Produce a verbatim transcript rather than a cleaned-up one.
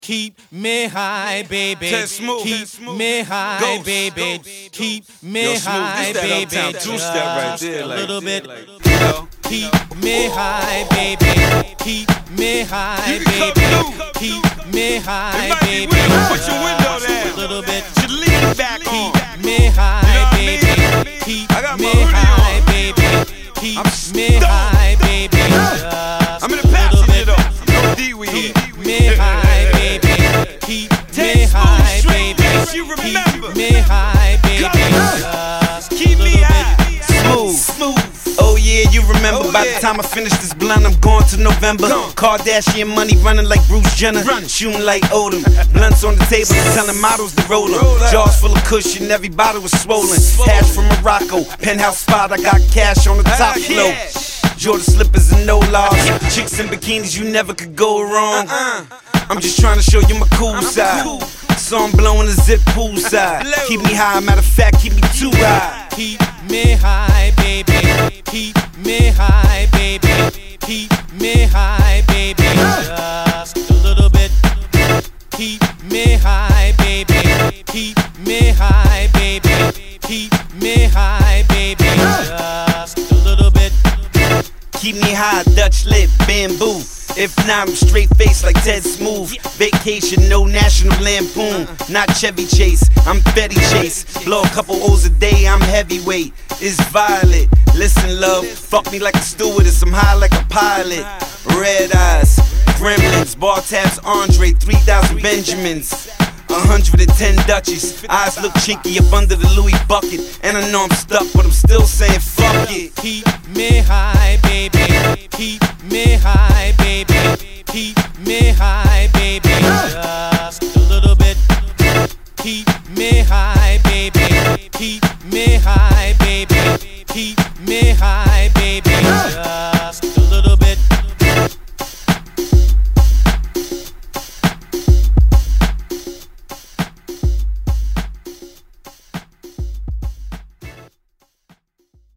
Keep me high, baby. Smooth. Keep Smooth. me high, Ghost. baby. Ghost. Keep me Yo, Smooth, high, this that baby. Uptown two-step right there, a like- little bit. like, you know? Keep me high, baby. Keep me high, You can baby. come through. Keep me It high, might be baby. weird, but put your window A down. little bit. Should leave it back on. Keep me high, You know what I mean? baby. Keep I got my me hoodie high, on. baby. Keep I'm me stoned. high, baby. I'm in the Just a little passenger bit. though. No D we here. Keep me high, baby. Keep me high, baby. You remember. Keep me high, baby. Just Just keep a me little high. bit. Smooth. Smooth. Oh yeah, you remember Oh, by yeah. the time I finish this blunt, I'm going to November. Gone. Kardashian money running like Bruce Jenner, Run. shooting like Odom. Blunts on the table, telling models to roll 'em. Roll out. Jars full of cushion, every bottle was swollen. Swollen. Hash from Morocco, penthouse spot, I got cash on the top Ah, floor. cash. Jordan slippers and no laws. Chicks in bikinis, you never could go wrong. Uh-uh. I'm just trying to show you my cool I'm side. cool. So I'm blowing the zip poolside. Blow. Keep me high, matter of fact, keep me too high. Keep me high, baby. Keep me high, baby. Keep me high, baby. Just a little bit. Keep me high, baby. Keep me high, baby. Keep me high, baby. Just a little bit. Keep me high, Dutch lit, bamboo. If not, I'm straight face like Ted Smooth. Vacation, no National Lampoon. Not Chevy Chase, I'm Betty Chase. Blow a couple O's a day, I'm heavyweight. It's Violet. Listen, love, fuck me like a stewardess, I'm high like a pilot. Red eyes, gremlins, bar tabs, Andre, three thousand Benjamins. one hundred ten Dutchies, eyes look chinky up under the Louis bucket. And I know I'm stuck, but I'm still saying fuck it. Keep me high, baby. Keep me high, baby. Keep me high, baby.